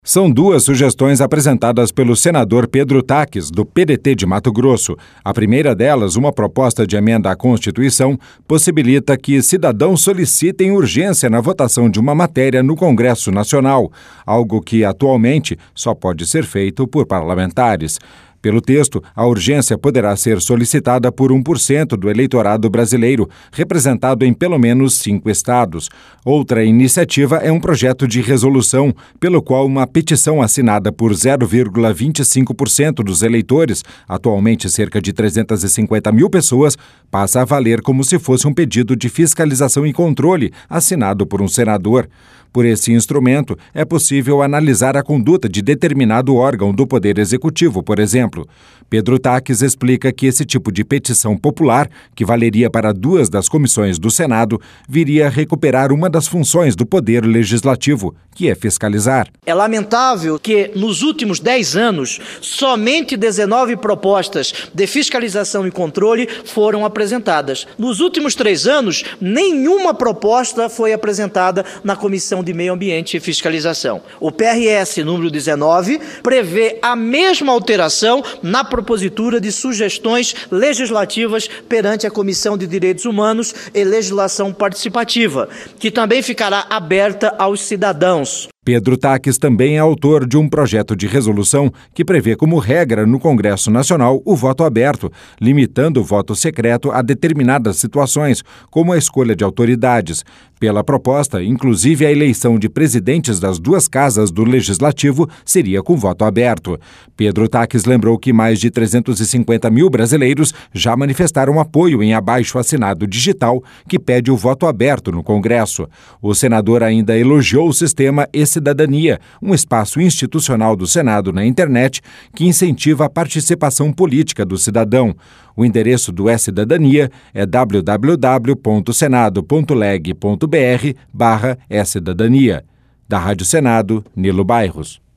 São duas sugestões apresentadas pelo senador Pedro Taques, do PDT de Mato Grosso. A primeira delas, uma proposta de emenda à Constituição, possibilita que cidadãos solicitem urgência na votação de uma matéria no Congresso Nacional, algo que atualmente só pode ser feito por parlamentares. Pelo texto, a urgência poderá ser solicitada por 1% do eleitorado brasileiro, representado em pelo menos 5 estados. Outra iniciativa é um projeto de resolução, pelo qual uma petição assinada por 0,25% dos eleitores, atualmente cerca de 350 mil pessoas, passa a valer como se fosse um pedido de fiscalização e controle assinado por um senador. Por esse instrumento, é possível analisar a conduta de determinado órgão do Poder Executivo, por exemplo. Pedro Taques explica que esse tipo de petição popular, que valeria para 2 das comissões do Senado, viria a recuperar uma das funções do Poder Legislativo, que é fiscalizar. É lamentável que, nos últimos 10 anos, somente 19 propostas de fiscalização e controle foram apresentadas. Nos últimos 3 anos, nenhuma proposta foi apresentada na Comissão de Meio Ambiente e Fiscalização. O PRS número 19 prevê a mesma alteração na propositura de sugestões legislativas perante a Comissão de Direitos Humanos e Legislação Participativa, que também ficará aberta aos cidadãos. Pedro Taques também é autor de um projeto de resolução que prevê como regra no Congresso Nacional o voto aberto, limitando o voto secreto a determinadas situações, como a escolha de autoridades. Pela proposta, inclusive a eleição de presidentes das 2 casas do Legislativo seria com voto aberto. Pedro Taques lembrou que mais de 350 mil brasileiros já manifestaram apoio em abaixo-assinado digital que pede o voto aberto no Congresso. O senador ainda elogiou o sistema E-Cidadania, um espaço institucional do Senado na internet que incentiva a participação política do cidadão. O endereço do E-Cidadania é www.senado.leg.br/E-Cidadania. Da Rádio Senado, Nilo Bairros.